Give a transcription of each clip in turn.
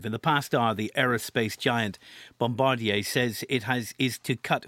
In the past hour, the aerospace giant Bombardier says it is to cut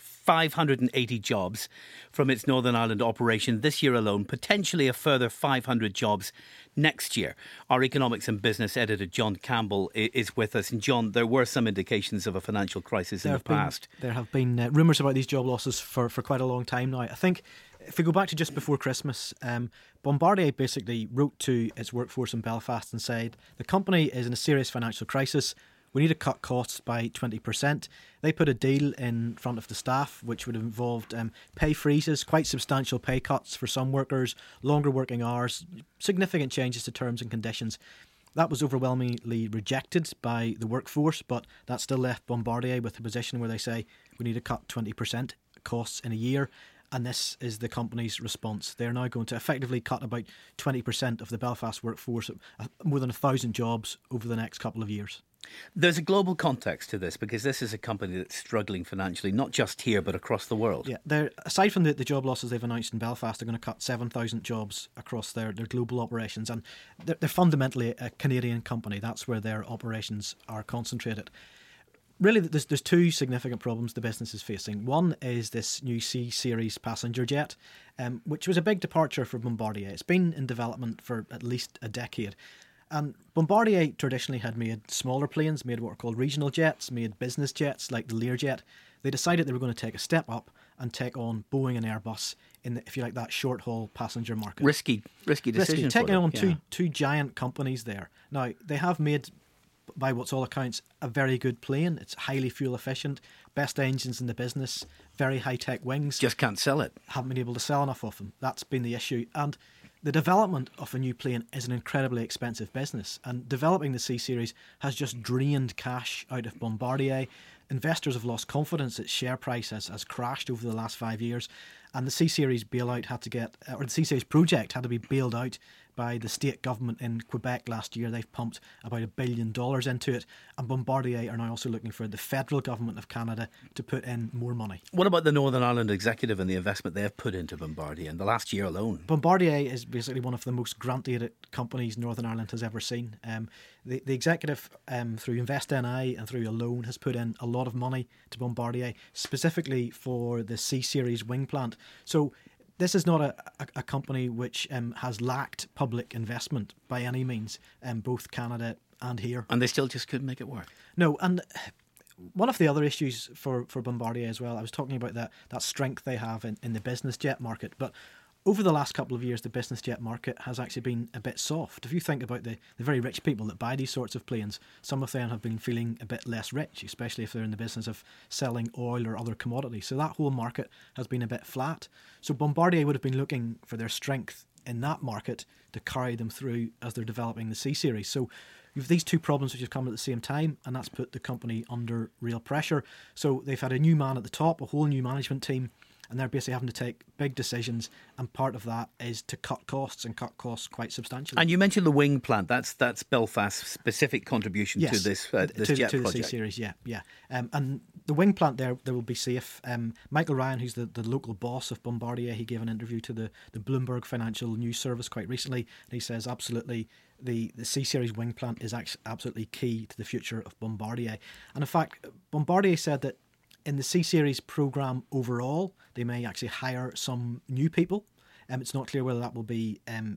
580 jobs from its Northern Ireland operation this year alone, potentially a further 500 jobs next year. Our economics and business editor, John Campbell, is with us. And John, there were some indications of a financial crisis in the past. There have been rumours about these job losses for quite a long time now. I think if we go back to just before Christmas, Bombardier basically wrote to its workforce in Belfast and said the company is in a serious financial crisis. We need to cut costs by 20%. They put a deal in front of the staff which would have involved pay freezes, quite substantial pay cuts for some workers, longer working hours, significant changes to terms and conditions. That was overwhelmingly rejected by the workforce, but that still left Bombardier with a position where they say we need to cut 20% costs in a year. And this is the company's response. They're now going to effectively cut about 20% of the Belfast workforce, more than 1,000 jobs over the next couple of years. There's a global context to this because this is a company that's struggling financially, not just here but across the world. Yeah, aside from the job losses they've announced in Belfast, they're going to cut 7,000 jobs across their global operations. And they're fundamentally a Canadian company. That's where their operations are concentrated. Really, there's two significant problems the business is facing. One is this new C-Series passenger jet, which was a big departure for Bombardier. It's been in development for at least a decade. And Bombardier traditionally had made smaller planes, made what are called regional jets, made business jets like the Learjet. They decided they were going to take a step up and take on Boeing and Airbus in, if you like, that short-haul passenger market. Risky decision. Taking on two giant companies there. Now, they have made, by what's all accounts, a very good plane. It's highly fuel efficient, best engines in the business, very high-tech wings. Just can't sell it. Haven't been able to sell enough of them. That's been the issue. And the development of a new plane is an incredibly expensive business. And developing the C-Series has just drained cash out of Bombardier. Investors have lost confidence. Its share price has crashed over the last 5 years. And the C-Series bailout the C-Series project had to be bailed out by the state government in Quebec last year. They've pumped about $1 billion into it, and Bombardier are now also looking for the federal government of Canada to put in more money. What about the Northern Ireland executive and the investment they've put into Bombardier in the last year alone? Bombardier is basically one of the most granted companies Northern Ireland has ever seen. The executive, through InvestNI and through a loan, has put in a lot of money to Bombardier, specifically for the C-Series wing plant. So this is not a company which has lacked public investment by any means, both Canada and here. And they still just couldn't make it work? No, and one of the other issues for Bombardier as well, I was talking about that strength they have in the business jet market, but over the last couple of years, the business jet market has actually been a bit soft. If you think about the very rich people that buy these sorts of planes, some of them have been feeling a bit less rich, especially if they're in the business of selling oil or other commodities. So that whole market has been a bit flat. So Bombardier would have been looking for their strength in that market to carry them through as they're developing the C-Series. So you have these two problems which have come at the same time, and that's put the company under real pressure. So they've had a new man at the top, a whole new management team, and they're basically having to take big decisions, and part of that is to cut costs quite substantially. And you mentioned the wing plant. That's Belfast's specific contribution to this jet project. To the C-Series, yeah. And the wing plant there will be safe. Michael Ryan, who's the local boss of Bombardier, he gave an interview to the Bloomberg Financial News Service quite recently, and he says absolutely the C-Series wing plant is absolutely key to the future of Bombardier. And in fact, Bombardier said that in the C-Series programme overall, they may actually hire some new people. It's not clear whether that will be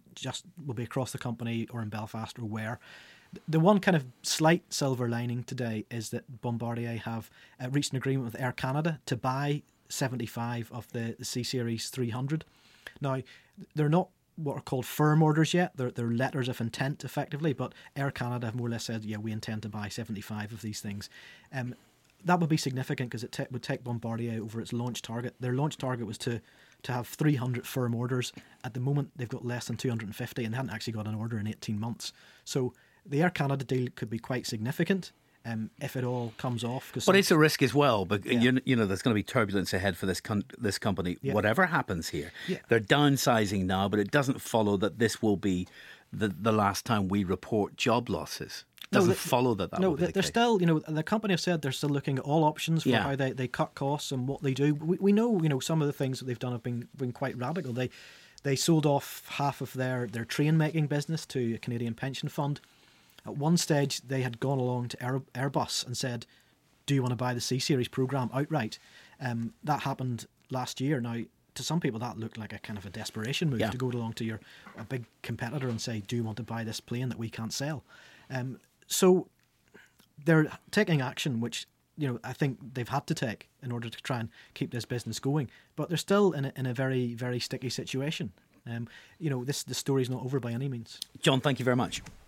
across the company or in Belfast or where. The one kind of slight silver lining today is that Bombardier have reached an agreement with Air Canada to buy 75 of the C-Series 300. Now, they're not what are called firm orders yet. They're letters of intent, effectively, but Air Canada have more or less said, yeah, we intend to buy 75 of these things. That would be significant because it would take Bombardier over its launch target. Their launch target was to have 300 firm orders. At the moment, they've got less than 250 and hadn't actually got an order in 18 months. So the Air Canada deal could be quite significant if it all comes off. But it's a risk as well. But you know, there's going to be turbulence ahead for this company. Yeah. Whatever happens here, they're downsizing now, but it doesn't follow that this will be the last time we report job losses. Doesn't follow that. No, they're still, the company have said they're still looking at all options for how they cut costs and what they do. We know, some of the things that they've done have been quite radical. They sold off half of their train making business to a Canadian pension fund. At one stage, they had gone along to Airbus and said, do you want to buy the C-Series program outright? That happened last year. Now, to some people, that looked like a kind of a desperation move to go along to a big competitor and say, do you want to buy this plane that we can't sell? So they're taking action, which I think they've had to take in order to try and keep this business going. But they're still in a very, very sticky situation. The story's not over by any means. John, thank you very much.